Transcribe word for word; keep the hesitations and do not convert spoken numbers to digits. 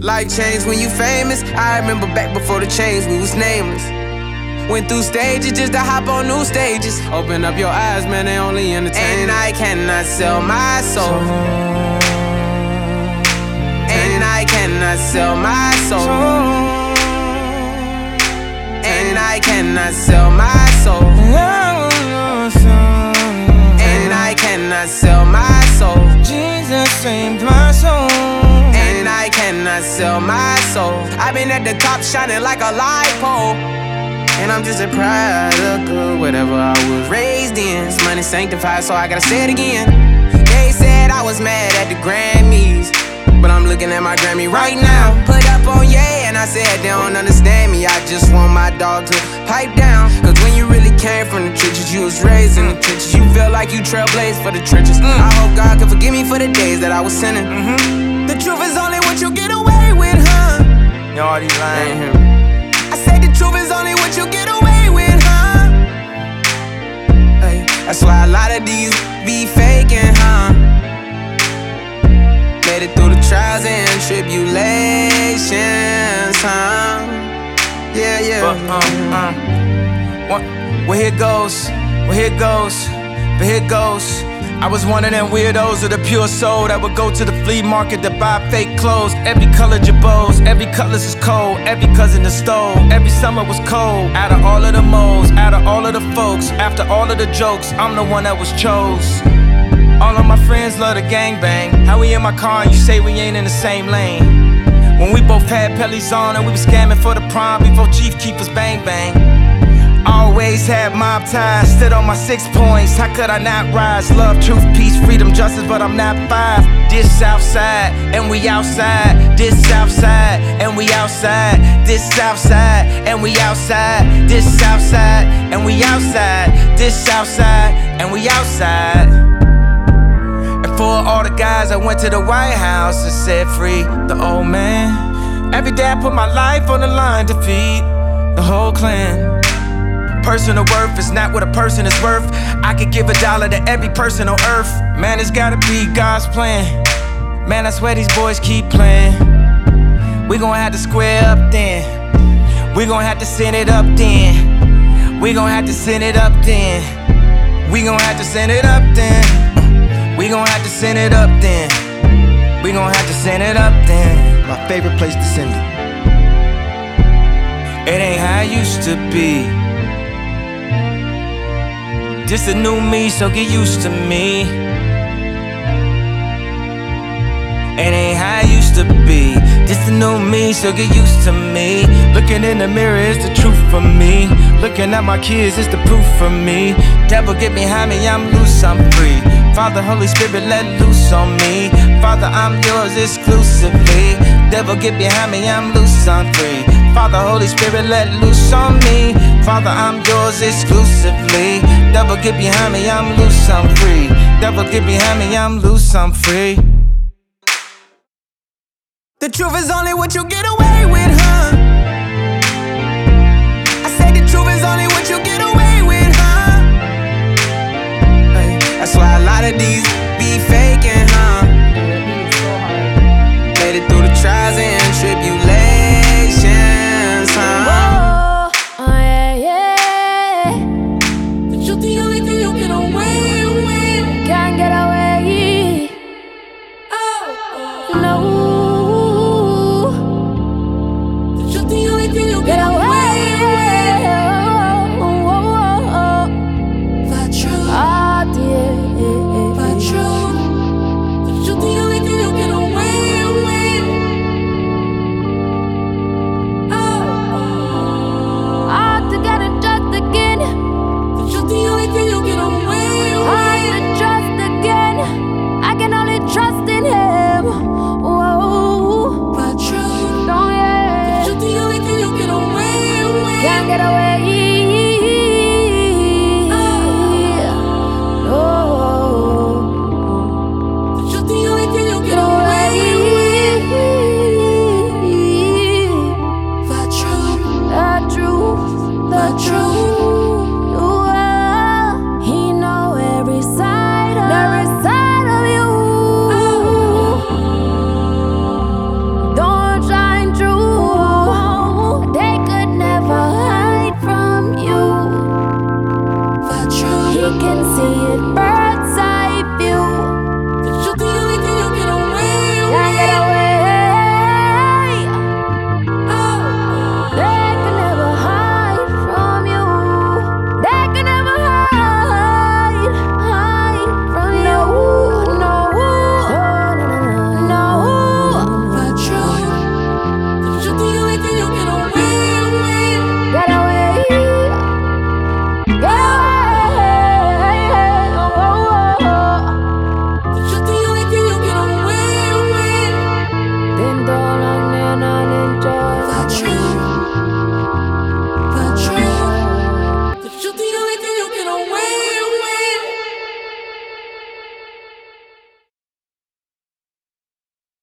Life changed when you famous. I remember back before the change, we was nameless. Went through stages just to hop on new stages. Open up your eyes, man, they only entertain. And I cannot sell my soul. And I cannot sell my soul. And I cannot sell my soul. And I cannot sell my soul. Jesus saved my soul. And I cannot sell my soul. I've been at the top shining like a light pole. And I'm just a product of whatever I was raised in. This money sanctified, so I gotta say it again. They said I was mad at the Grammys, but I'm looking at my Grammy right now. Put up on yeah, and I said they don't understand me. I just want my dog to pipe down. Cause when you really came from the trenches, you was raised in the trenches. You feel like you trailblazed for the trenches. mm. I hope God can forgive me for the days that I was sinning. mm-hmm. The truth is only what you get away with, huh? Yo, all these lines. I say the truth is only what you get away with, huh? Hey, that's why a lot of these be faking, huh? Made it through the trials and tribulations, huh? Yeah, yeah. But, um, um, what, well, here goes, well, here goes, but here goes. I was one of them weirdos of the pure soul that would go to the flea market to buy fake clothes. Every color Jabos, every colors is cold, every cousin is stole. Every summer was cold. Out of all of the moles, out of all of the folks, after all of the jokes, I'm the one that was chose. All of my friends love the gangbang. How we in my car and you say we ain't in the same lane? When we both had pellies on and we was scamming for the prom before Chief Keepers bang bang. Always had mob ties, stood on my six points. How could I not rise? Love, truth, peace, freedom, justice, but I'm not five. This Southside, and we outside. This Southside, and we outside. This Southside, and we outside. This Southside, and we outside. This Southside, and we outside. And for all the guys I went to the White House and said free the old man. Every day I put my life on the line to feed the whole clan. Personal worth is not what a person is worth. I could give a dollar to every person on earth. Man, it's gotta be God's plan. Man, I swear these boys keep playing. We gon' have to square up then. We gon' have to send it up then. We gon' have to send it up then. We gon' have to send it up then. We gon' have to send it up then. We gon' have to send it up then. My favorite place to send it. It ain't how it used to be. Just a new me, so get used to me. It ain't how it used to be. Just a new me, so get used to me. Looking in the mirror is the truth for me. Looking at my kids is the proof for me. Devil get behind me, I'm loose, I'm free. Father, Holy Spirit, let loose on me. Father, I'm yours exclusively. Devil get behind me, I'm loose, I'm free. Father, Holy Spirit, let loose on me. Father, I'm yours exclusively. Devil get behind me, I'm loose, I'm free. Devil get behind me, I'm loose, I'm free. The truth is only what you get away with, huh? I say the truth is only what you get away with, huh? Hey, that's why a lot of these be faking.